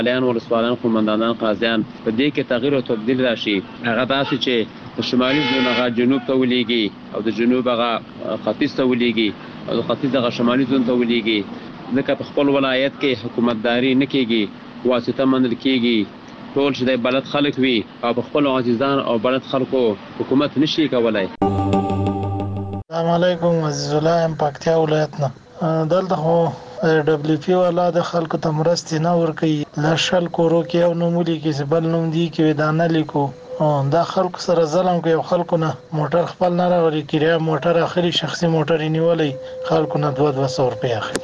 لیان ولسوالان قومندانان قاضیان په دې کې تغییر او تبديل راشي. هغه داسې چې د شمالي زون هغه جنوب ته ولېږي او د جنوب هغه ختیځ ته ولېږي او د ختیځ هغه شمالي زون ته ولېږي. ځکه په خپل ولایت کې حکومتداري نه کېږي، واسطه منل کېږي. ټول چې د بلد خلک وي او په خپل عزیزان او بلد خلکو حکومت نشي کولای. السلام علیکم، عزیز الله ام پکتیا ولایت نه. دلته خو دبليو پی والا د خلکو ته مرستې نه ورکوي. لشل کورو کې یو نوم لیکي چې بل نوم دی کې ودانه لیکو. دا خلکو سره ظلم کوي. خلکو نه موټر خپل نه راوړي، کرایه موټر اخري شخصي موټر نیولې، خلکو نه 200 روپیا اخلي.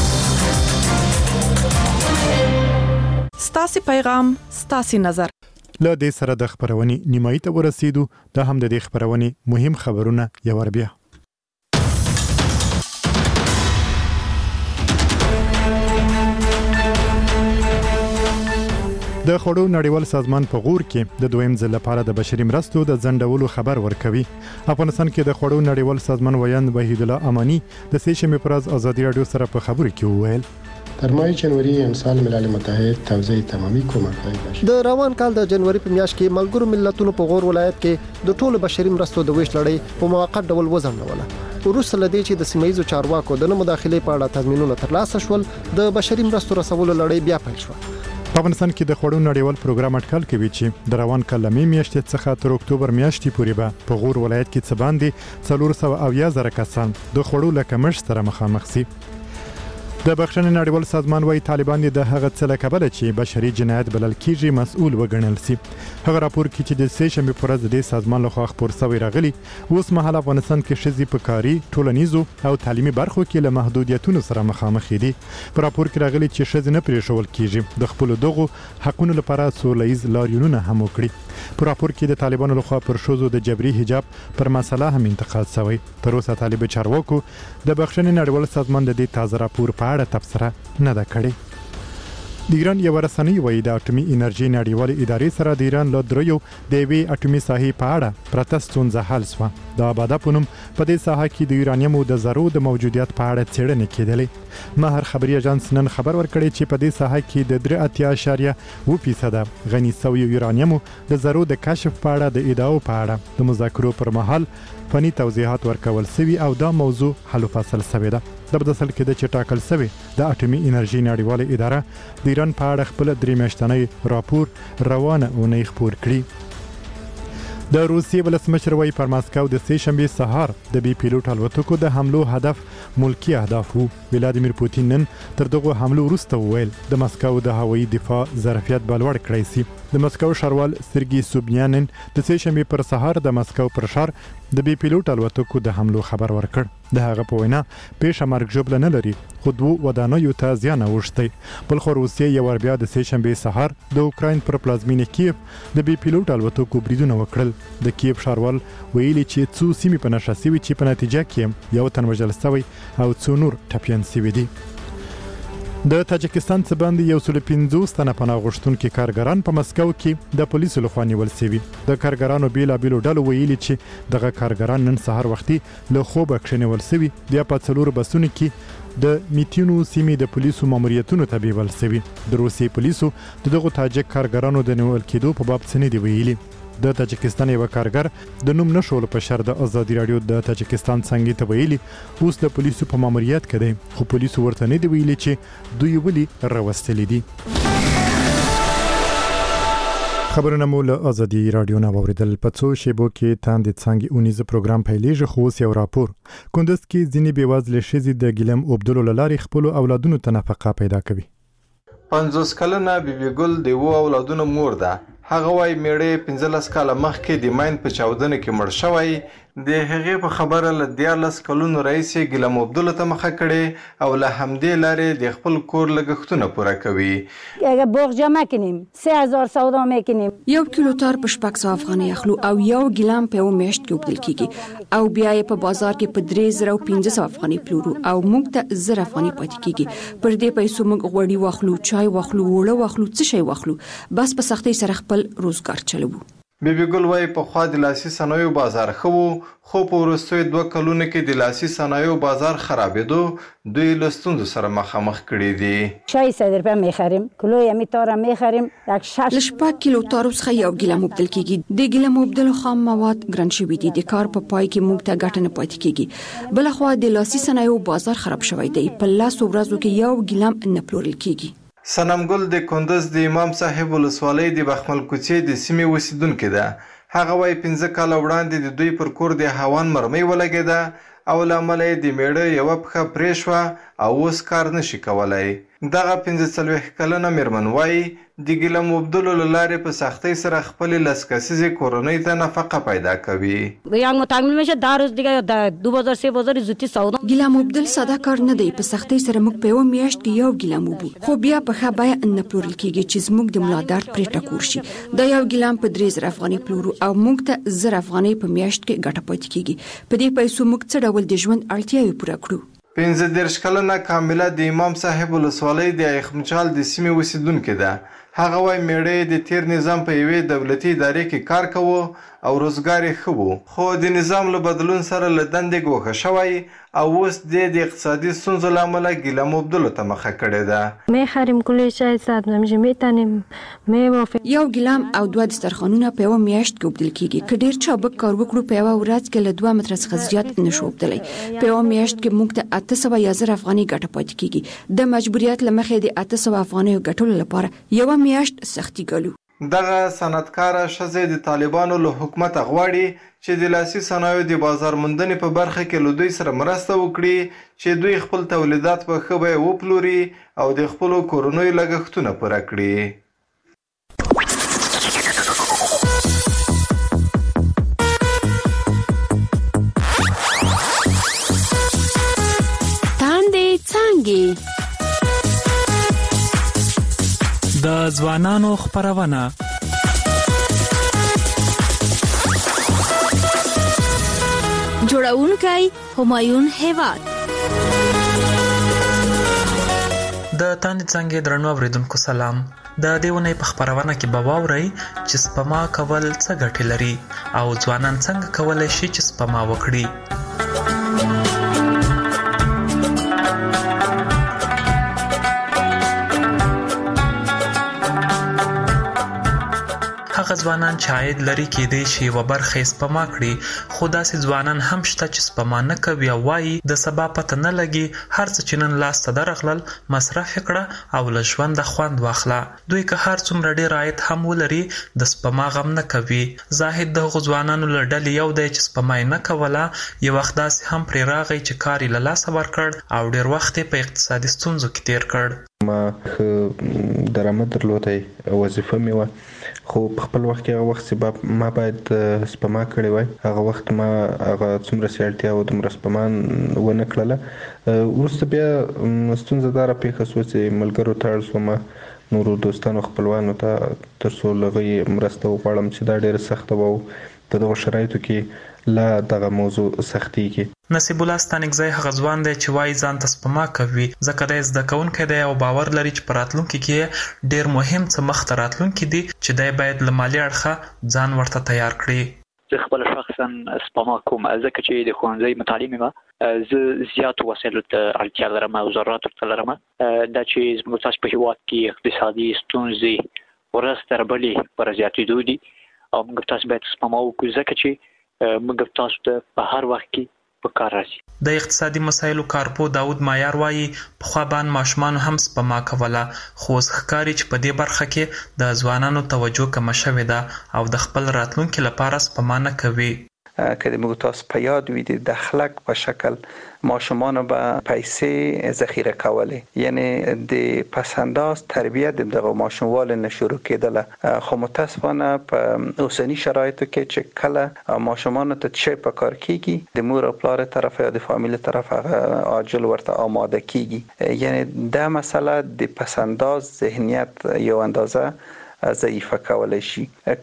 ستاسي پیغام، ستاسي نظر. له دې سره د خبرونې نیمایي ته ورسېدو. د هم د دې خبرونې مهم خبرونه یو ور بیا. د خوړو نړیوال سازمان په غور کې د دویم ځل لپاره د بشري مرستو د ځنډولو خبر ورکوي. افغانستان کې د خوړو نړیوال سازمان ویاند وحید الله امانی د سه شنبه پر ورځ ازادي رادیو سره په خبرو کې وویل در ماه جنوری امسال ملل متحد توزیع تمامی کمک های د روان کال د جنوري په میاشت کې ملګرو ملتونو په غور ولایت کې د ټولو بشري مرستو د ویش لړۍ په موقت ډول وزنوله. وروسته لدې چې د سیمایي چارواکو د مداخلې په اړه تضمینونه ترلاسه شول، د بشري مرستو رسولو لړۍ بیا پیل شوه. په افغانستان کې د خوړو نړیوال پروګرام اټکل کوي چې د روان کال مې میاشتې څخه تر اکتوبر میاشتې پورې به په غور ولایت کې څه باندې 470,000 کسان د خوړو له کمښت سره مخامخ شي. د بخښنې نړیوال سازمان وايي طالبان د هغه څه له کبله چې بشري جنایت بلل کیږي مسؤل وګڼل شي. هغه راپور کې چې د سه شنبه پر ورځ د سازمان لخوا خبر شوی راغلی، اوس مهال افغانستان کې ښځې په کاري، ټولنیزو او تعلیمي برخو کې له محدودیتونو سره مخامخ دي. په راپور کې راغلی چې ښځې نه پرېښول کیږي د خپل دغو حقونو لپاره سولهییز لاریونونه هم وکړي. په راپور کې د طالبانو لخوا پر ښځو د جبري حجاب پر مسله هم انتقاد شوی. تر اوسه طالب چارواکو د بخښنې نړیوال سازمان د دې تازه راپور په اړه تبصره نه ده کړې. د ایران یو رسنۍ وایي د اټومي انرژي نړیوال ادارې سره د ایران له دریو د یوې اټومي ساحې په اړه پرته ستونزه حل شوه. د آباده په نوم په دې ساحه کې د یورانیمو د ذرو د موجودیت په اړه څېړنې کېدلې. ماهر خبري اژانس نن خبر ورکړی چې په دې ساحه کې د 3.8% غني شوي یورانیمو د ذرو د کشف په اړه د ادعاو په اړه د مذاکرو پر مهال فني توضیحات ورکول شوي او دا موضوع حل فصل شوی ده. د بدسل کې د چټاکل شوی د اټومي انرژي نړیواله اداره د ایران په اړه خپل 3 میاشتنی راپور روانه اونۍ خپور کړی. د روسیې ولسمشر وايي پر ماسکو د سه شنبه سهار د بي پیلوټ الوتکو د حملو هدف ملکی اهداف وو. ولادیمیر پوتین نن تر دغه حملو وروسته وویل د ماسکو د هوایي دفاع ظرفیت بلوړ کړی سي. د ماسکو ښاروال سرګي سوبیانن د سه شنبه پر سهار د ماسکو پر ښار د بي پیلوټ الوتکو د حملو خبر ورکړ. د هغه په وینا پیښه مرګ ژوبله نه لري، خو دوه ودانیو ته زیان اوښتی. بل خو روسیه یو ور بیا د سه شنبه سهار د اوکراین پر پلازمینه کیف د بي پیلوټ الوتکو بریدونه وکړل. د کیف ښاروال ویلي چې څو سیمې په نښه شوي چې په نتیجه کې یو تن وژل شوی او څو نور ټپیان شوي دي. د تاجکستان څخه باندې 150 تنه پناه غوښتونکي کارګران په مسکو کې د پولیسو لخوا نیول شوي. د کارګرانو بیلابیلو ډلو ویلي چې دغه کارګران نن سهار وختي له خوبه کښېنول شوي، بیا په 4 بسونو کې د میتینو سیمې د پولیسو ماموریتونو ته بیول شوي. د روسیې پولیسو دغه تاجک کارګرانو د نیول کېدو په باب څه نه دی ویلي. د تاجکستان یو کارګر د نوم نشول په شر د ازادي رادیو د تاجکستان څنګه ته ویلي اوس د پولیسو په ماموریت کې دی، خو پولیسو ورته نه دی ویلي چې دوی ولي راوستلې دي. خبرونه مو له ازادي رادیو نه واوریدل. په څو شیبو کې تاندې څنګه اونیزه پروګرام پیلېږي، خو اوس یو راپور کندوز کې ځینې بېوزله ښځې د ګلم عبدالله لارې خپل اولادونو ته نفقه پیدا کوي. 50 کلنه بیبي ګل د وو اولادونو مور ده. هغه وايي میړه 15 کاله مخکې د ماین په چاودنه کې مړ شوی. د هغې په خبره له 14 کلونو رئیس ګلم عبدالله ته مخه کړي او له همدې لارې د خپل کور لګښتونه پوره کوي. اگه بغجا مکنیم 3000 سودا میکنیم، 1 کیلو تار په 600 افغانۍ اخلو او 1 ګلم په یو میاشت کې وبدل کیږي او بیا یې په بازار کې په 3500 افغانۍ پلورو او موږ ته 1000 افغانۍ پاتې کیږي. پر دې پیسو موږ غوړي واخلو، چای واخلو، وړه واخلو، څه شي واخلو، بس په سختۍ سره خپل روزګار چلوو. بیبي ګل وایي پخوا د لاسي صنایعو بازار ښه و، خو په وروستیو 2 کلونو کې د لاسي صنایعو بازار خرابېدو دوی له ستونزو سره مخامخ کړي دي. 600 روپیه میخریم، کیلوی همین تار میخریم 6 کیلو تار څخه یو ګیله مبدل کیږي. د ګیله مبدل خام مواد ګران شوي دي، د کار په پای کې موږ ته ګټه نه پاتې کیږي. بل خو د لاسي صنایعو بازار خراب شوی دی، په لاسو ورځو کې یو ګیلم نه پلورل کیږي. صنم ګل د کندز د امام صاحب ولسوالۍ د بخمل کوڅې د سیمې اوسیدونکې ده. هغه وايي 15 کاله وړاندې د دوی پر کور د هاوان مرمۍ ولګېده او له امله یې د میړه یوه پښه پرې شوه او اوس کار نشي کولی. دغه 45 کلنه میرمن وايي د ګیله مبدلو له لارې په سختۍ سره خپلې 10 کسیزې کورنۍ ته نفقه پیدا کوي. ګیله مبدل ساده کار نه دی، په سختۍ سره موږ په یو میاشت کې یو ګیله موبو، خو بیا په ښه بیه نه پلورل کیږي چې زموږ د ملا درد پرې ټکور شي. دا یو ګیلم په 3000 افغانۍ پلورو او موږ ته 1000 افغانۍ په میاشت کې ګټه پاتې کیږي. په دې پیسو موږ څه ډول د ژوند اړتیاوې پوره کړو. 15 کلنه کامله د امام صاحب ولسوالۍ د ایخمچال د سیمې اوسیدونکې ده. هغه وايي میړه د تیر نظام په یوې دولتي ادارې کې کار کوو او روزګار یې ښه و، خو د نظام له بدلون سره له دندې ګوښه شوی او اوس د اقتصادي ستونزو له امله ګیله مبدلو ته مخه کړې ده. میخریم کلوی 600 نمیشه میتنیم یو ګیلم او 2 دسترخوانونه په یو میاشت کې وبدل کیږي. که ډیر چابک کار وکړو په یو ورځ کې له 2 متره څخه زیات نشو وبدلی. په یو میاشت کې موږ ته 800 یا 1000 افغانۍ ګټه پاتې کیږي. د مجبوریت له مخې د 800 افغانۍ ګټلو لپاره یو میاشت سختي ګالو. دغه صنعتکاره ښځې د طالبانو له حکومت غواړي چې د لاسي صنایعو د بازار موندنې په برخه کې له دوی سره مرسته وکړي چې دوی خپل تولیدات په ښه بیه وپلوري او د خپلو کورنیو لګښتونه پوره کړي. تاندې څانګې د ځوانانو خپرونه. جوړونکی همایون هیواد. د تاندې څانګې درنو اوریدونکو سلام. د دې ونې په خپرونه کې به واورئ چې سپما کول څه ګټې لري او ځوانان څنګه کولی شي چې سپما وکړي. هغه ځوانان چې عاید لري کېدای شي یوه برخه یې سپما کړي، خو داسې ځوانان هم شته چې سپما نه کوي او وایي د سبا پته نه لګي، هر څه چې نن لاسته درغلل مصرف یې کړه او له ژونده خوند واخله. دوی که هر څومره ډېر عاید هم ولري د سپما غم نه کوي. زاهد د هغو ځوانانو له ډلې یو دی چې سپما یې نه کوله، یو وخت داسې هم پرې راغی چې کار یې له لاسه ورکړ او ډېر وخت یې په اقتصادي ستونزو کې تیر کړ. ما ښه درآمد درلودی، وظیفه مې وه، خو په خپل وخت کې هغه وخت چې ما باید سپما کړې وای، هغه وخت ما هغه څومره چې اړتیا وه دومره سپما ونه کړله. وروسته بیا ستونزه دا راپېښه شوه چې ملګرو ته اړ شومه، نورو دوستانو خپلوانو ته، تر څو له هغوی مرسته وغواړم چې دا ډېره سخته وه او په دغو شرایطو کې لا دغه موضوع سختیږي. نصیب الله ستانکزی هغه ځوان دی چې وایي ځان ته سپما کوي ځکه دی زده کوونکی دی او باور لري چې په راتلونکي کې ډېر مهم څه مخته راتلونکي دي چې دی باید له مالي اړخه ځان ورته تیار کړي. زه خپل شخصا سپما کوم ځکه چې د ښوونځي متعلم یم، زه زیاتو وسایلو ته اړتیا لرم او ضرورت ورته لرم. دا چې زموږ تاسو په هېواد کې اقتصادي ستونزې ورځ تر بلې پر زیاتېدو دي او موږ تاسو باید سپما وکړو ځکه چې موږ تاسو ته په هر وخت کې په کار راځي. د اقتصادي مسایلو کارپو داود مایار وایي پخوا باندې ماشومان هم سپما کوله، خو اوس ښکاري چې په دې برخه کې د ځوانانو توجه کمه شوې ده او د خپل راتلونکي لپاره سپما نه کوي. که د موږ تاسو په یاد وي د دخلک په شکل ماشومان به پیسې ذخیره کولې، یعنی د پسنداز تربیت د دغه ماشوموال نه شروع کېدله، خو متاسفانه په اوسنی شرایطو کې چې کله ماشومان ته چې په کار کېږي د مور او پلار طرف یا د فامیل طرف هغه عاجل ورته آماده کېږي، یعنی دا مسله د پسنداز ذهنیت یو اندازه ضعیفه کولای شي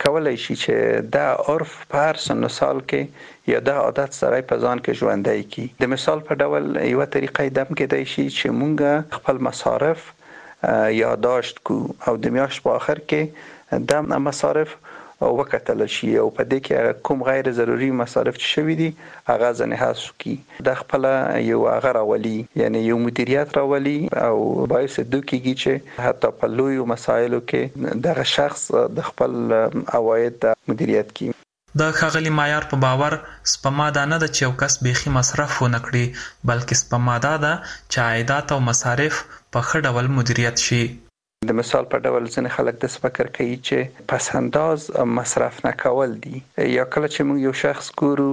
چې دا عرف په هر سن سال کې یا دا عادت سره په ځان کې ژوندی کی. د مثال په ډول یو طریقه دم کېدای شي چې مونږ خپل مصارف یادداشت کو او د میاشت په آخر کې د مصارف وکتل شي او په دې کې کوم غیر ضروري مصارف چې شوي دي هغه ځنه حذف کی د خپل یو هغه راولي یعنی یو مدیریت راولي او باعث دوکیږي چې حتی په لوی مسایلو کې دغه شخص د خپل عواید مدیریت کوي. د ښاغلي معیار په باور سپما دا نه ده چې یو کس بیخي مصرف ونه کړي بلکې سپما دا ده چې عایدات او مصارف په ښه ډول مدیریت شي. د مثال په ډول ځینې خلک د فکر کوي چې پس انداز مصرف نه کول دي یا کله چې موږ یو شخص ګورو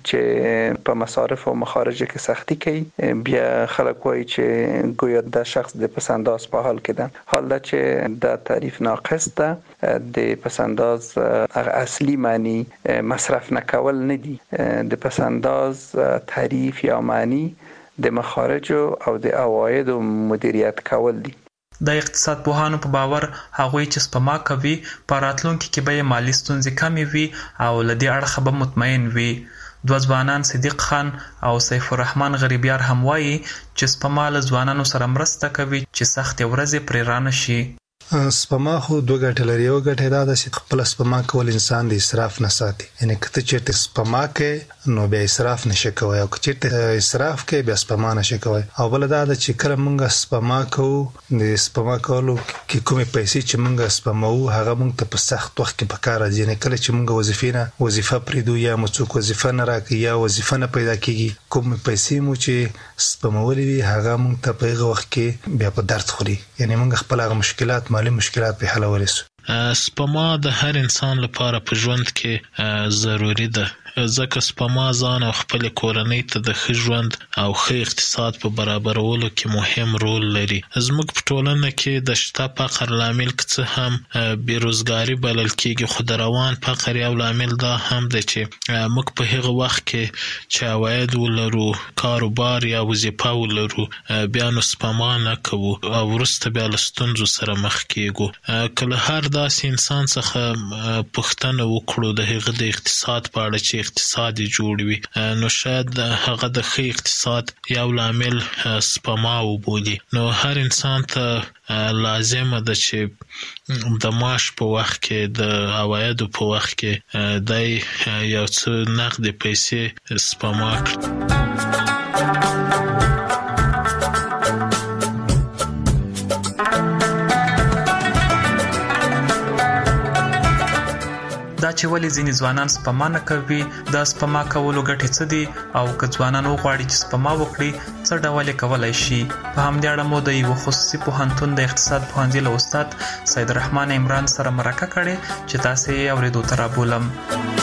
چې په مصارف او مخارج کې سختی کوي بیا خلک وایي چې ګویا د شخص د پس انداز په حال کې ده حال دا چې د تعریف ناقص ده د پس انداز اصلي معنی مصرف نه کول نه دي د پس انداز تعریف یا معنی د مخارج او د عواید مدیریت کول دي. د اقتصاد پوهانو په باور هغوی چې سپما کوي په راتلونکي کې به یې مالي ستونزې کمې وي او له دې اړخه به مطمئن وي. دوه ځوانان صدیق خان او سیف الرحمن غریبیار هم وایي چې سپما له ځوانانو سره مرسته کوي چې سختې ورځې پرې رانه شي. سپما خو دوه ګټې لري. یو ګټه دا ده چې خپل سپما کول انسان د اسراف نه ساتي یعنی کته چیرته سپما کې نو بیا اسراف نشي کوي او که چیرته اسراف کې بیا سپما نشي کوي. او بل دا ده چې کله موږ سپما کوو د سپما کولو کې کومې پیسې چې موږ سپمو هغه موږ ته په سخت وخت کې پکار راځي یعنی کله چې موږ وظیفه پریدو یا موږ وظیفه نه راکې یا وظیفه نه پیدا کیږي کومې پیسې مو چې سپمولې وي هغه موږ ته په هغه وخت کې بیا په درد خوري یعنی موږ خپل هغه مشکلات مالي مشکلات په حل ورسو. سپما د هر انسان لپاره په ژوند کې ضروری ده ځکه سپما ځان او خپل کورنۍ ته د ښه ژوند او ښه اقتصاد په برابرولو کې مهم رول لري. زموږ په ټولنه کې د شته فقر لامل څه هم بیروزګاری بلل کېږي خو د روان فقر یو لامل دا هم ده چې موږ په هغه وخت کې چې عواید ولرو کاروبار یا وظیفه ولرو بیا نو سپما نه کوو او وروسته بیا له ستونزو سره مخ کېږو. کله هر داسې انسان څخه پوښتنه وکړو د هغه د اقتصاد په اړه چې اقتصاد جوړ وي نو شاید هغه د ښه اقتصاد یو لامل سپما وبولي. نو هر انسان ته لازمه ده چې د معاش په وخت کې د عوایدو په وخت کې د یو څه نقد پیسې سپما کړي. دا چې ولې ځینې ځوانان سپما نه کوي د سپما کولو ګټې څه دي او که ځوانان وغواړي چې سپما وکړي څه ډول یې کولی شي. په همدې اړه مو د یوه خصوصي پوهنتون د اقتصاد پوهنځي له استاد سید الرحمن عمران سره مرکه کړې چې تاسې یې اورېدو ته رابولم.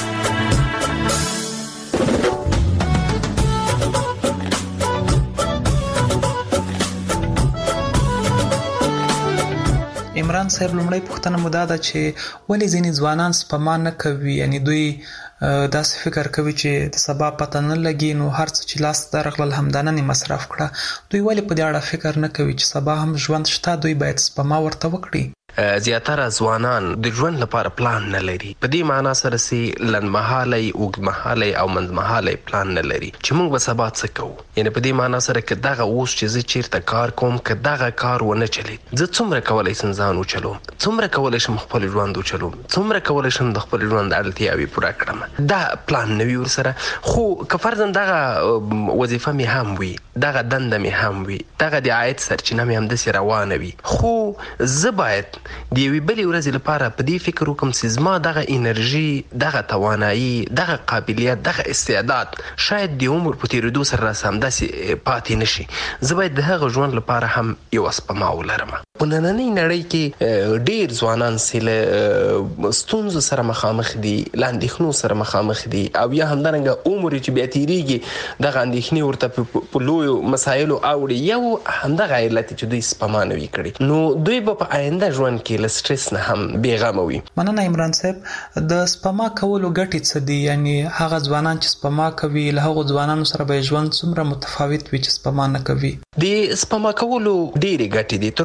عمران صاحب لومړی پوښتنه مو دا ده چې ولې ځینې ځوانان سپما نه کوي یعنی دوی داسې فکر کوي چې د سبا پته نه لګي نو هر څه چې لاس ته درغلل همدا نن مصرف کړه. دوی ولې په دې اړه فکر نه کوي چې سبا هم ژوند شته دوی باید سپما ورته وکړي. زیاتره ځوانان د ژوند لپاره پلان نه لري په دې معنا سره چې لنډمهالی اوږدمهالی او منځمهالی پلان نه لري چې موږ به سبا څه کوو یعنی په دې معنا سره که دغه اوس چې زه چیرته کار کوم که دغه کار ونه چلید زه څومره کولی شم ځان وچلوم څومره کولی شم خپل ژوند وچلوم څومره کولی شم د خپل ژوند اړتیاوې پوره کړم دا پلان نه وي ورسره. خو که فرضاً دغه وظیفه مې هم وي دغه دنده مې هم وي دغه د عاید سرچینه مې همداسې روانه وي خو زه باید د یوې بلې ورځې لپاره په دې فکر وکړم چې زما دغه انرژي دغه توانایي دغه قابلیت دغه استعداد شاید د عمر په تېرېدو سره راسه همداسې پاتې نه شي. زه باید د هغه ژوند لپاره هم یوه سپما ولرم. په نننۍ نړۍ کې ډېر ځوانان چې له ستونزو سره مخامخ دي له اندېښنو سره مخامخ دي او یا همدارنګه عمر چې بیا تېرېږي دغه اندېښنې ورته په لویو مسایلو اوړي یو همدغه علت چې دوی سپما نه وي کړي نو دوی به په آینده ژوند کې له سټرس نه هم بېغمه وي. مننه عمران صاحب د سپما کولو ګټې څه دي یعنی هغه ځوانان چې سپما کوي له هغو ځوانانو سره به ژوند څومره متفاوت وي چې سپما نه کوي. د سپما کولو ډېرې ګټې دي. تر ټولو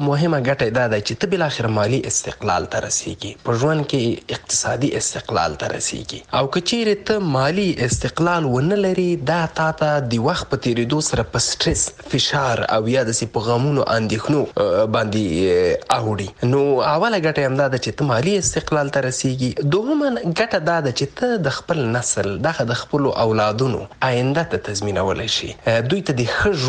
مهمه ګټه دا ده چې ته بل اخر مالی استقلال ته رسیږي، په ژوند کې اقتصادي استقلال ته رسیږي. او کچېرې ته مالی استقلال ونه لري، دا تا ته د وخت په تیریدو سره په سټرس، فشار او یا د په غمونو اندېښنو باندې اوړي. نو اوله ګټه هم دا ده چې ته مالی استقلال ته رسیږي. دوهمه ګټه دا ده چې ته د خپل نسل دغه د خپلو اولادونو آینده ته تضمینولی شي، دوی ته د ښه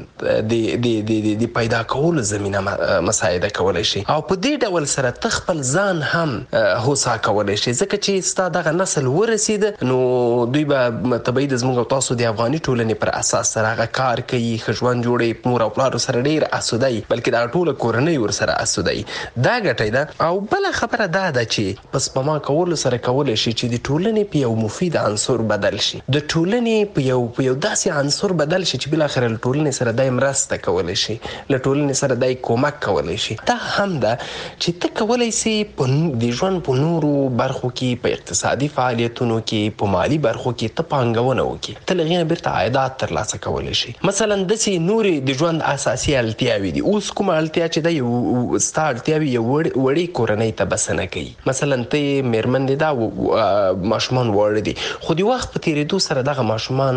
ژوند د پیدا کولو زمینه مساعده کولی شي. او په دې ډول سره ته خپل ځان هم هوسا کولی شي، ځکه چې ستا دغه نسل ورسېده نو دوی به طبیعي د زموږ او تاسو د افغاني ټولنې پر اساس سره هغه کار کوي، ښه ژوند جوړوي، مور او پلارو سره ډېر اسودی، بلکې دا ټوله کورنۍ ورسره اسودی. دا ګټه ده. او بله خبره دا ده چې په سپما کولو سره کولی شي چې د ټولنې په یو مفید عنصر بدل شي، د ټولنې په یو داسې عنصر بدل شي چې بالاخره له ټولنې سره دای مرسته کولی شي، له ټولنې سره دای کومک کولی شي. دا هم ده چې ته کولی سي د ژوند په نورو برخو کې، په اقتصادي فعالیتونو کې، په مالی برخو کې ته پانګونه وکړي، ته له هغې نه بیرته عایدات ترلاسه کولی شي. مثلا داسې نورې د ژوند اساسي اړتیاوې دي. اوس کومه اړتیا چې ده یو ستا اړتیاوې یو وړې کورنۍ ته بسنه کوي. مثلا ته میرمن دي، دا ماشومان واړه دي، خو د وخت په تیریدو سره دغه ماشومان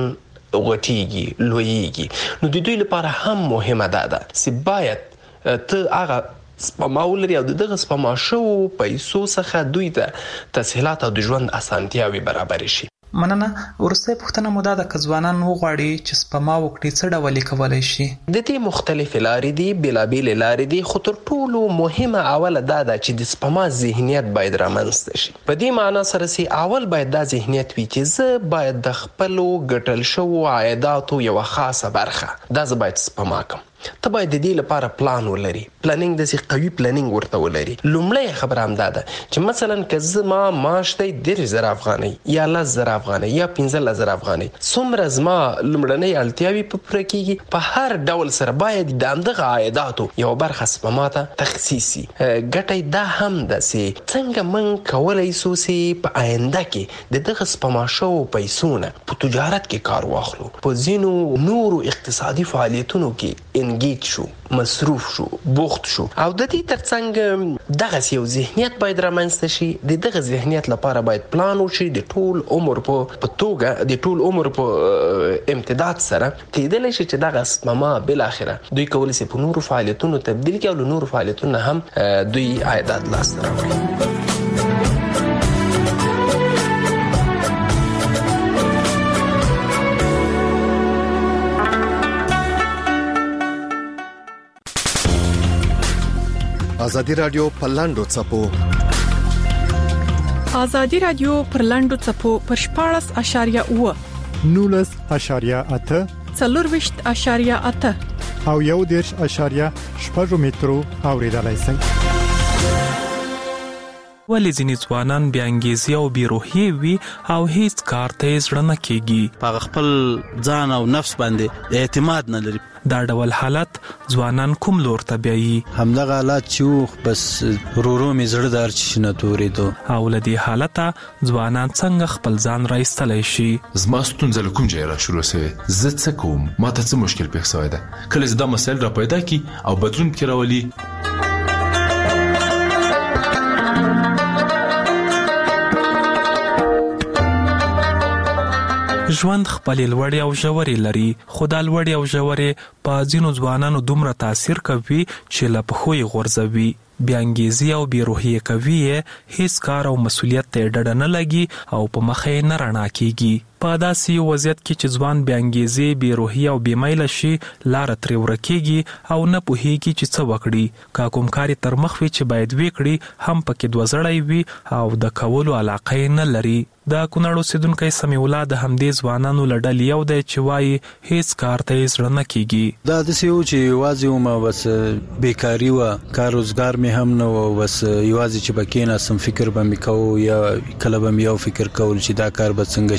غټیږي، لویږي. نو د دوی لپاره هم مهمه ده چې باید ته هغه سپما ولري او دغه سپما شوو پیسو څخه دوی ته تسهیلات او د ژوند اسانتیاوې برابرې شي. مننه. وروستۍ پوښتنه مو دا ده که ځوانان وغواړي چې سپما وکړي څه ډول یې کولی شي؟ د دې مختلفې لارې دي، بېلابېلې لارې دي، خو تر ټولو مهمه اوله دا ده چې د سپما ذهنیت باید رامنځته شي. په دې معنا سره چې اول باید دا ذهنیت وي چې زه باید د خپلو ګټل شوو عایداتو یوه خاصه برخه دا زه باید سپما کړم. ته باید د دې لپاره پلان ولري، پلانینګ داسې قوي پلانینګ ورته ولري. لومړی خبره هم دا ده چې مثلا که زما معاش دی 10,000 افغانۍ یا 10,000 افغانۍ یا 15,000 افغانۍ، څومره زما لومړنۍ اړتیاوې په پوره کېږي، په هر ډول سره باید د همدغه عایداتو یوه برخه سپما ته تخصیص شي. ګټه دا هم ده چې څنګه موږ کولی سو چې په آینده کې د دغه سپما شوو پیسو نه په تجارت کې کار واخلو، په ځینو نورو اقتصادي فعالیتونو کې انګیج شو، مصروف شو، بوخت شو. او د دې ترڅنګ دغه یو ذهنیت باید رامنځته شي. د دغه ذهنیت لپاره باید پلان وشي، د ټول عمر په توګه، د ټول عمر په امتداد سره کېدلی شي چې دغه سپما بالاخره دوی کولی شي په نورو فعالیتونو تبدیل کړي او له نورو فعالیتونو هم دوی عایدات لاسته راوړي. ازادي رادیو په لاندو چپو ازادي رادیو پر لاندو چپو پر 14.8 19.8 24.8 او 1.8 مترو اوریدلای شئ. ولې ځینې ځوانان بې انګیزې او بې روحیې وي او هیڅ کار ته یې زړه نه کېږي، په خپل ځان او نفس باندې اعتماد نه لري. دا ډول حالت ځوانان کوم لور ته بیایي؟ همدغه حالت چې بس ورو مې زړه د هر څه نه تورېدو. او له دې حالته ځوانان څنګه خپل ځان را ایستلی شي؟ زما ستونزه له کوم ځایه را شروع سوې، زه څه کوم، ما ته څه مشکل پېښ سوی ده. کله چې دا مسایل را پیدا کړي او بدلون پکې راولي، ژوند خپلې لوړې او ژورې لري، خو دا لوړې او ژورې په ځینو ځوانانو دومره تاثیر کوي چې له پښو یې غورځوي. بې انګیزې او بې روحیې کوي یې، هیڅ کار او مسؤلیت ته یې ډډه نه لګي او په مخه یې نه رڼا کېږي. په داسې یو وضعیت کې چې ځوان بې انګیزې، بې روحیې او بې میله شي، لاره ترې ورکېږي او نه پوهېږي چې څه وکړي. که کوم کار یې تر مخ وي چې باید ویې کړي، هم پکې دوزړی وي او د کولو علاقه یې نه لري. د کونړ اوسېدونکی سمیع الله د همدې ځوانانو له ډلې یو دی چې وایي هیڅ کار ته یې زړه نه کېږي. دا داسې و چې یوازې وم، بس بېکاري وه، کار روزګار مې هم نه و، بس یوازې چې به کېناستم فکر به مې کوو، یا کله به مې یو فکر کول چې دا کار به څنګه شي، کله به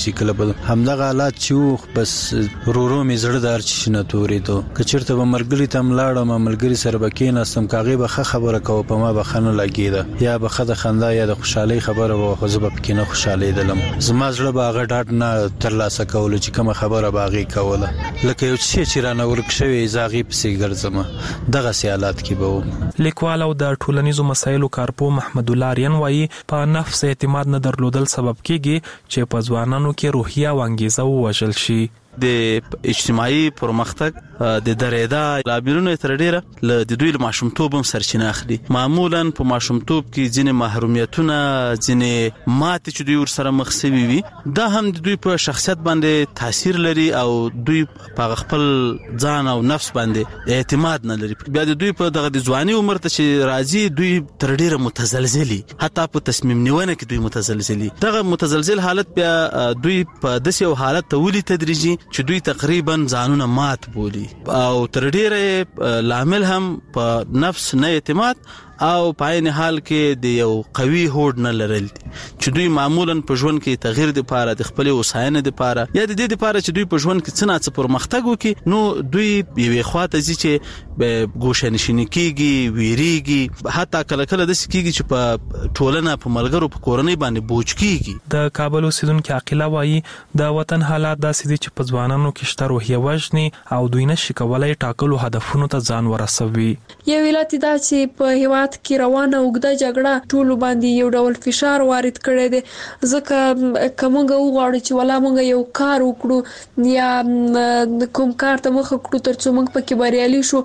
کړ همدغه حالات چې بس رورو می زړه دار چې نه تورېدو کچرته به مرګري تم لاړم ملګری سره بکیناستم کاغي به خبره کوي په ما به خنه لګیده یا به خده خندا یا د خوشحالي خبره به خو زه به پکې نه خوشاله دلم زما زړه به هغه ډاټ نه ترلاسه کول چې کومه خبره باغی کوله لکه یو چې رانه ورکشوي زاغي پسې ګرځم دغه سیالات کې به لیکوال او د ټولنیزو مسایلو کارپو محمد الله اریان وایي په نفس اعتماد نه درلودل سبب کیږي چې په ځوانانو کې روحیه او انګیزه ووژل شي د اجتماعي پرمختګ د درېدا لاملونو تر ډیره د دوی له ماشومتوب هم سرچینه اخلي معمولا په ماشومتوب کې ځینې محرومیتونه ځینې ماتې چې دوی ورسره مخ شوي وي دا هم د دوی په شخصیت باندې تاثیر لري او دوی په خپل ځان او نفس باندې اعتماد نه لري بیا د دوی په دغه د ځواني عمر ته چې راځي دوی تر ډیره متزلزلي حتی په تصمیم نیونه کې دوی متزلزلي دغه متزلزل حالت بیا دوی په داسې یو حالت ته ولي تدریجي چې دوی تقریبا ځانونه مات بولي او تر ډیره لامل هم په نفس نه اعتماد او په عین حال کې د یو قوي هوډ نه لرل چې دوی معمولا په ژوند کې تغییر د پاره د خپل وساینه د پاره یا د دې د پاره چې دوی په ژوند کې څه نه پرمختګ وکړي نو دوی یوې خواته ځي چې ګوشه نشینی کیږي ویریږي حتی کله کله د سکیږي چې په ټولنه په ملګرو په کورنۍ باندې بوج کیږي د کابل اوسیدونکو عقیله وایي د وطن حالات داسې دي چې په ځوانانو کې شته روحیه وژني او دوی نشي کولای ټاکلو هدفونو ته ځان ورسوي یو علت دا چې په هیواد کې روانه اوږده جګړه ټول باندې یو ډول فشار وارد کړی دی ځکه کومګه وغواړي چې ولا مونږ یو کار وکړو یا کوم کار ته مخ کړو ترڅو موږ پکې بریالي شو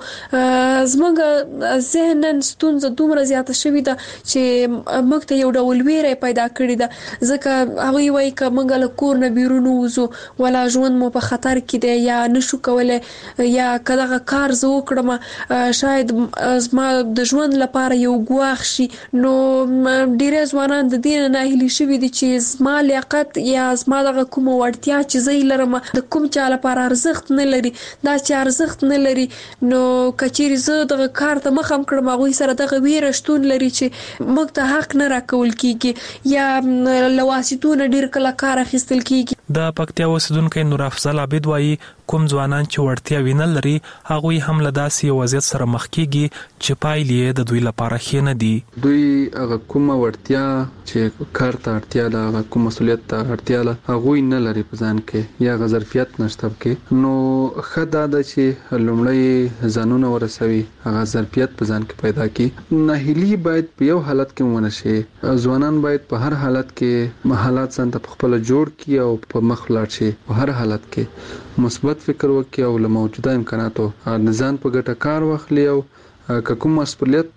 زموږ ذهنن ستونزه دومره زیاته شوې ده چې موږ ته یو ډول ویره پیدا کړې ده ځکه هغه وایي چې موږ له کور نه بیرون وځو ولا ژوند مو په خطر کې دی یا نشو کولای یا کله کار زه وکړم شاید زما د ژوند لپاره یو ګواښ شي نو ډیره ځوانان د دې نه هیلي شوي دي چې زما لیاقت یا زما دغه کومه وړتیا چې زه لرم د کوم چا لپاره ارزښت نه لري دا چې ارزښت نه لري نو کچېرې زه دغه کار ته مخ هم کړم هغوی سره دغه ویره شتون لري چې موږ ته حق نه راکول کیږي یا له واسطو نه ډیر کله کار اخیستل کیږي د پکتیا اوسیدونکو نور افضل عابد وایي کوم ځوانان چې وړتیا وینل لري هغوی هم له داسې وضعیت سره مخ کیږي چې پایلې د دوی لپاره ښې نه دي دوی هغه کومه وړتیا چې کار ته اړتیا ده هغه کوم مسولیت ته اړتیا ده هغوی نه لري په ځان کې یا ظرفیت نشته کې نو ښه دا ده چې لومړی ځانونه ورسوي هغه ظرفیت په ځان کې پیدا کړي ناهیلي باید په یو حالت کې ونه شي ځوانان باید په هر حالت کې حالات ځان ته خپل جوړ کړي او په مخ لاړ شي په هر حالت کې مثبت فکر وکړي او له موجوده امکاناتو ځان په ګټه کار واخلي او کوم مسؤلیت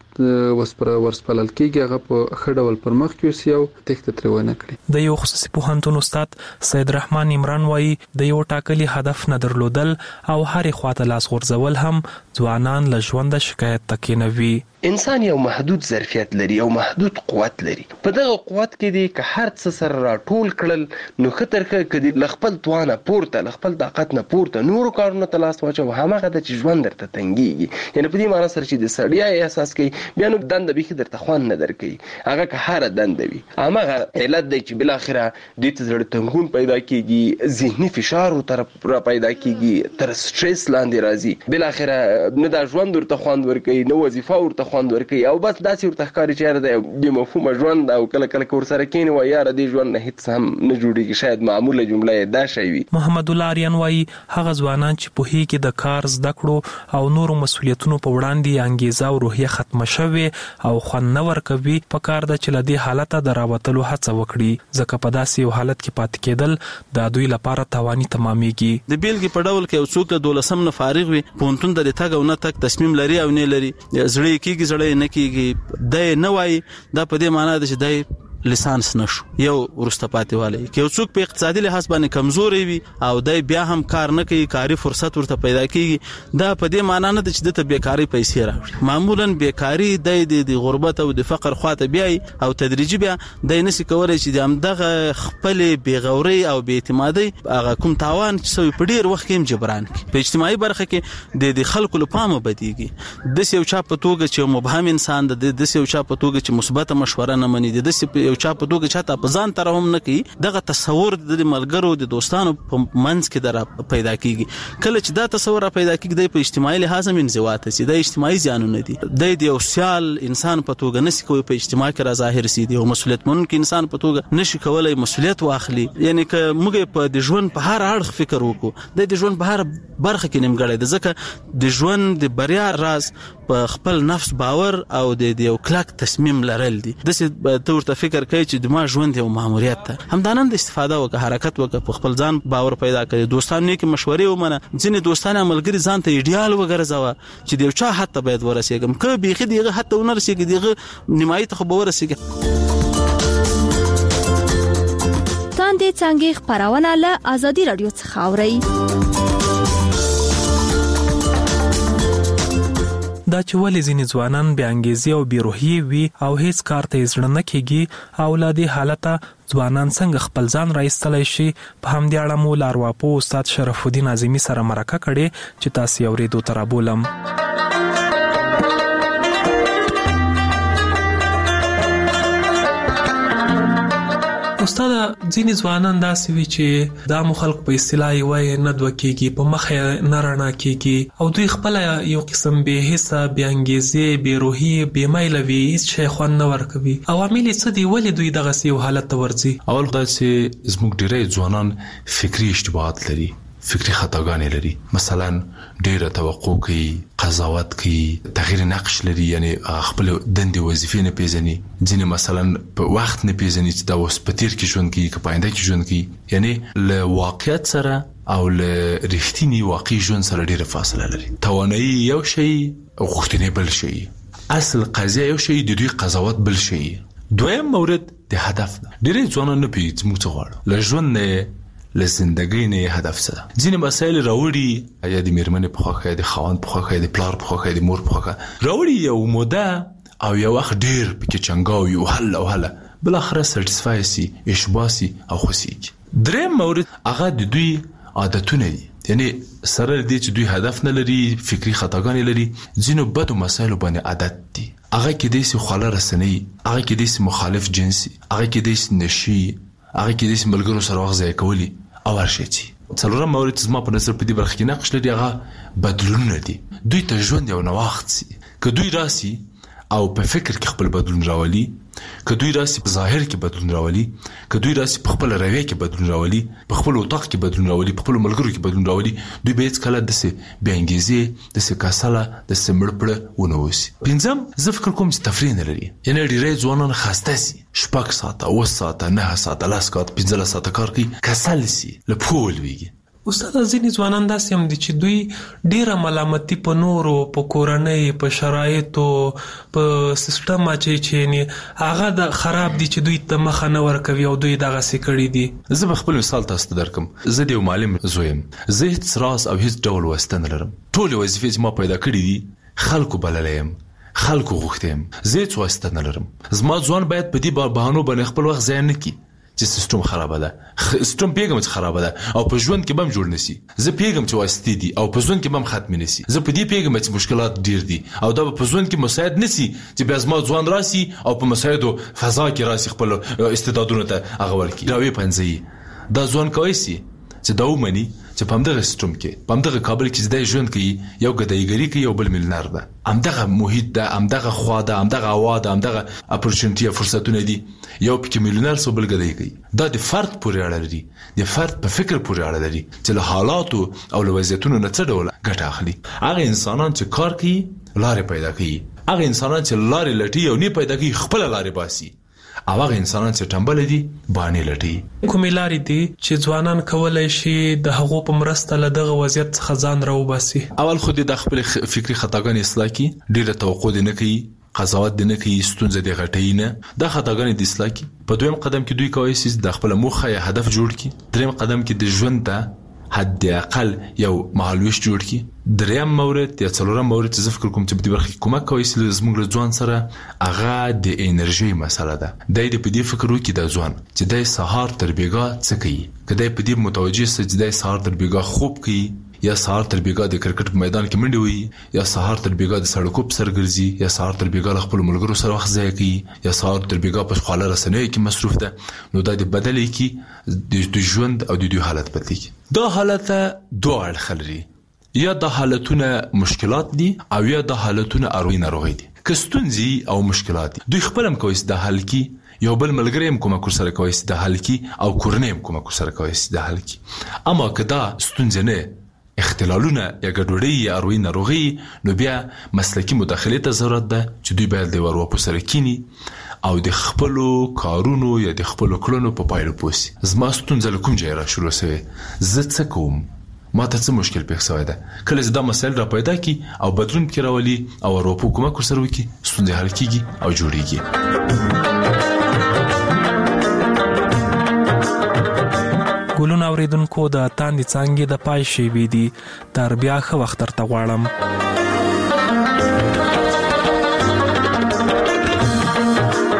ورسپارل کیږي هغه په ښه ډول پرمخ یوسي او تخته تر ونه کړي د یو خصوصي پوهنتون استاد سید رحمان عمران وایي د یو ټاکلي هدف نه درلودل او هرې خواته لاس غورځول هم ځوانان له ژونده شکایت تکینوي انسان یو محدود ظرفیت لري او محدود قوت لري په دغه قوت کې دی که هر څه سره راټول کړل نو خطر کدي لخپل توانه پورته لخپل طاقت نه پورته نورو کارونو ته لاس واچو همغه د ژوند درته تنګيږي یعنی په دې معنی سره چې د سړیا احساس کوي بیا نو دنده به درته خوان نه درکې هغه که هر دنده وي همغه علت دی چې بل اخره د دې زړه تنګون پیدا کیږي ذهني فشار او طرف را پیدا کیږي تر سټرس لاندې راځي بل اخره نه د ژوند ورته خوان ورکې نو وظیفه ورته خوند ورکي او بس داسې ورته ښکاري چې د مفهوم ژوند او کله کله کور سره کینی و یاره د ژوند نه هیڅ هم نه جوړیږي شاید معموله جمله دا شی وي محمد الله اریان وایي هغه ځوانان چې په هی کې د کار زده کړو او نورو مسولیتونو په وړاندې انګیزه او روحیه ختمه شوه او خوند نه ورکوي په کار د چې لدی حالت د راوتلو هڅه وکړي ځکه په داسې یو حالت کې پات کېدل د دوی لپاره تاواني تمامېږي د بیلګې په ډول کې یو څوک د 12 نه فارغ وي پونتون د تګ او نه تک تصمیم لري او نه لري زړه کېږي زړه نه کېږي د نه وای دا په دې معنی ده چې دای لیسانس نشو یو ورسته پاتې والی کې یو څوک په اقتصادي لحاظ باندې کمزوري وي او دای بیا هم کار نه کوي کاری فرصت ورته پیدا کیږي دا په دې معنی نه ده چې د بیکاری پیسې راوړي معمولا بیکاری د غربت او د فقر خواته بیاي او تدریجي بیا د نسی کولای چې د همدغه خپل بیغوري او بې اعتمادي هغه کوم تاوان چې سوي په ډیر وخت کې جبران کی په اجتماعي برخه کې د خلکو لپاره بدیږي د یو چا په توګه چې مبهم انسان د یو چا په توګه چې مثبت مشوره نه مني د یو یو چا په توګه چاته په ځان تر هم نه کوي دغه تصور د ملګرو د دوستانو په منځ کې در پیدا کیږي کله چې دا تصور پیدا کیږي په اجتماعي لحاظ هم انزوا ته سي د اجتماعي زیانونه دي د یو سیال انسان په توګه نشي کوي په اجتماع کې را ظاهر سي دی او مسؤلیت منونکي انسان په توګه نشي کولای مسؤلیت واخلي یعنی که موږ په د ژوند په هر اړخ فکر وکړو د ژوند په هر برخه کې نیمګړی د ځکه د ژوند د بریا راز په خپل نفس باور او د یو کلک تصمیم لرل دي د څه تور ته فکر کوي چې د ما ژوند یو ماموریت ته همدانند استفاده وکړه حرکت وکړه په خپل ځان باور پیدا کړي دوستانو کې مشورې ومنه ځینې دوستان عملګری ځان ته ایډیال وګرځوه چې د یو چا حتی باید ورسېږم که بیخي دیغه حتی ونرسېږي دیغه نیمایي ته خو به ورسېږي تاندې څنګه خبرونه له ازادي رادیو څخه اوري دا چې ولې ځینې ځوانان بې انګیزې او بې روحیې وي او هیڅ کار ته یې زړه نه کېږي او له دې حالته ځوانان څنګه خپل ځان راایستلی شي په همدې اړه مو له ارواپوه استاد شرف الدین اعظمي سره مرکه کړې چې تاسې یې اورېدو ته رابولم. استاد ځینې ځوانان داسې وي چې دا مو خلک په اصطلاح یې وایي نه دوه کېږي په مخ یې نه رڼا کېږي او دوی خپله یو قسم بې حسه بې انګیزې بې روحي بې میله وي هېڅ شی خوند نه ورکوي. عوامل یې څه دي ولې دوی دغسې یو حالت ته ورځي؟ اول خدای چې زموږ ډېری ځوانان فکري اشتباهات لري فکری خطاګانې لري مثلا ډېره توقع کوي قضاوت کوي تغییر نقش لري یعنی خپل دندې وظیفې نه پیژني ځینې مثلا په وخت نه پیژني چې دا اوس په تیر کې ژوند کوي که په آینده کې ژوند کوي یعنی له واقعیت سره او له رښتیني واقعي ژوند سره ډېره فاصله لري. توانایي یو شی او غوښتنې بل شی اصل قضیه یو شی د دوی قضاوت بل شی. دویم مورد د هدف ده ډېری ځوانان نه پوهېږي موږ څه غواړو له ژوند نه له زندګۍ نه هدف څه ده. ځینې مسایل راوړي یا د میرمنې په خوښه یا د خاوند په خوښه یا د پلار په خوښه یا د مور په خوښه راوړي یو موده او یو وخت ډېر پکې چنګاوي او هله او هله بالاخره سټسفای سي اشباه سي او خوښیږي. دریم مورد هغه د دوی عادتونه دي یعنی سره دې چې دوی هدف نه لري فکری خطاګانې لري ځینو بدو مسایلو باندې عادت دي هغه کې دې سي خواله رسنۍ هغه کې دې سي مخالف جنسي هغه کې دې سي نشي هغه کې دې سي ملګرو سره وخت ضایع کولی او ورشي. څلورم مورد زما په نظر په دې برخه کې نقش لري هغه بدلونونه دي. دوی ته ژوند یو نوښت سي که دوی راسي او په فکر کې خپل بدلون راولي که دوی راسي په ظاهر کې بدلون راولي که دوی راسي په خپل رویه کې بدلون راولي په خپل اتاق کې بدلون راولي په خپل ملګرو کې بدلون راولي دوی به هیڅ کله داسې بې انګیزې داسې کسله داسې مړ پړه ونه اوسي. پنځم زه فکر کوم چې تفریح نه لري یعنې ډېری ځوانان خسته سي 6 ساعته 8 ساعته 9 ساعته 10 ساعته 15 ساعته کار کوي کسل سي له پښو ولوېږي. استاد ځینې ځوانان داسې هم دي چې دوی ډېره ملامتي په نورو په کورنۍ په شرایطو په سیستم اچوي چې هغه د خراب دي چې دوی ته مخه نه ورکوي او دوی دغسې کړي دي. زه به خپل مثال تاسو ته درکم. زه د یو معلم زوی یم زه هېڅ راز او هېڅ ډول واسطه نه لرم ټولې وظیفې چې ما پیدا کړي دي خلکو بللی یم خلکو غوښتی یم زه هېڅ واسطه نه لرم. زما ځوان باید په دې بهانو باندې خپل وخت ضایع نه کړي چې سیستم خرابه ده سیستم پیغام چې خرابه ده او په ژوند کې بم جوړ نسی زه پیغام چې واسطې دي او په ژوند کې بم ختم نسی زه په دې پیغام چې مشکلات ډیر دي او دا په ژوند کې مساعد نسی چې بیا زما ځوان راسي او په مساعدو فضا کې راسي خپل استعدادونه ته هغه ورکی راوي پنځي دا ځوان کوي سي چې دا ومني چې په همدغه سیستم کې په همدغه کابل کې زده ژوند کوي یو ګدایګری کوي یو بل ملنار ده همدغه محیط ده همدغه خوا ده همدغه هوا ده همدغه اپورچونټي فرصتونه دي یو پکې ملنار سو بل ګدای کوي. دا د فرد پورې اړه لري د فرد په فکر پورې اړه لري چې له حالاتو او له وضعیتونو نه څه ډول ګټه اخلي. هغه انسانان چې کار کوي لارې پیدا کوي هغه انسانان چې لارې لټي او نه پیدا کوي خپل لارې باسي او هغه انسانان چې ټمبل دي باندې لټي. کومې لارې دي چې ځوانان کولای شي د هغو په مرسته له دغه وضعیت څخه ځان راوباسي؟ اول خو د خپل فکری خطاګانې اصلاح کړي ډېره توقع دې نه کوي قضاوت دې نه کوي ستونزه دې غټوي نه دا خطاګانې دې اصلاح کړي. په دویم قدم کې دوی کولی شي د خپل موخه یا هدف جوړ کړي. دریم قدم کې د ژوند ته حد اقل یو مهالویش جوړ کړي. دریم مورد یا څلورم مورد چې زه فکر کوم چې په دې برخه کې کومک کوي چې زموږ له ځوان سره هغه د انرژي مسله ده. دی دې په دې فکر وکړي د ځوان چې دی سهار تر بیګا څه کوي که دی په دې متوجه سي چې دی سهار تر بیګا خوب کوي یا سهار تر بیګا د کرکټ په میدان کې منډه وي یا سهار تر بیګا د سړکو په سر ګرځي یا سهار تر بیګا خپل ملګرو سره وخت ضایع کوي یا سهار تر بیګا په خواله رسنیو کې مصروف ده نو دا د بدلې کې د ژوند او د دوی حالت بدلېږي دا حالت دوه اړخ لري یا د حالتونه مشکلات دي او یا د حالتونه اروي ناروغي دي که ستونزې او مشکلات دي دوی خپل هم کوي د حل کې یو بل ملګری هم کومه سره کوي د حل کې او کورنۍ هم کومه سره کوي د حل کې اما که دا ستونزې نه اختلالونه یا ګډوډي یا اروي ناروغي نو بیا مسلکی مداخله ته ضرورت ده چې دوی باید د ورو په سره کینی او د خپل کارونو یا د خپل کړنو په پایله پوسی زما ستونزه کوم ځای را شروع شوه زه څه کوم ما ته څه مشکل پېښ شوی ده کله چې دا مسایل را پیدا کی او بدلون پکې راولي او ورو کومک سره وکي ستونزې حل کیږي او جوړیږي ګلون اوریدونکو د تاندې څانګې د پای شی وی دي تر بیا خو وخت تر غواړم